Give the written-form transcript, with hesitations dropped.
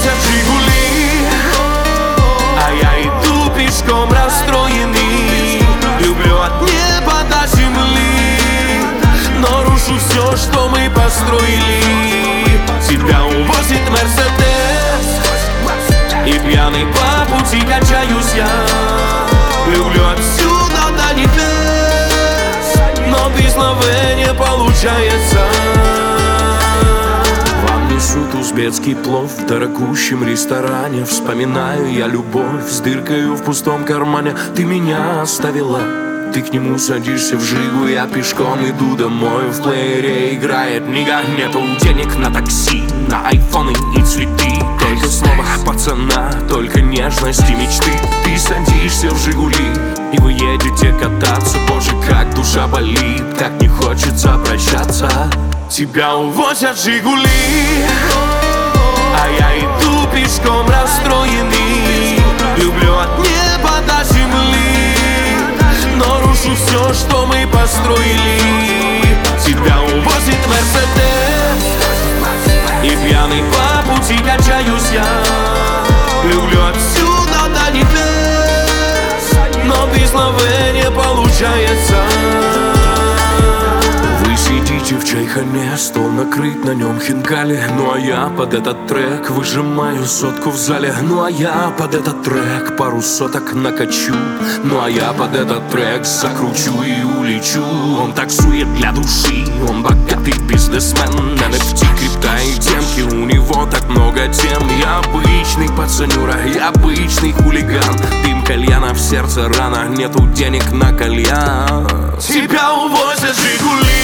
увозят Жигули, а я иду пешком расстроенный. Люблю от неба до земли, но рушу все, что мы построили. Тебя увозит Мерседес, и пьяный по пути качаюсь я. Люблю отсюда до небес, но без лавы не получается. Вам несут узбекский плов в дорогущем ресторане. Вспоминаю я любовь с дыркою в пустом кармане. Ты меня оставила, ты к нему садишься в Жигу, я пешком иду домой. В плеере играет Нига. Нету денег на такси, на айфоны и цветы. Только слова пацана, только нежности мечты. Ты садишься в Жигули, и вы едете кататься. Боже, как душа болит, как не хочется прощаться. Тебя увозят Жигули, а я иду пешком расстроенный. Люблю от неба до земли, но рушу все, что мы построили. Тебя увозит Мерседес, и пьяный по пути качаюсь я. Люблю отсюда до небес, но без лавы не получается. Вы сидите в чайхане, стол накрыт, на нем хинкали. Ну а я под этот трек выжимаю сотку в зале. Ну а я под этот трек пару соток накачу. Ну а я под этот трек закручу и улечу. Он таксует для души, он богатый бизнесмен. NFT, крипта и темки, у него так много тем. Я обычный пацанюра, я обычный хулиган. Дым кальяна, в сердце рана, нету денег на кальян. Тебя увозят Жигули,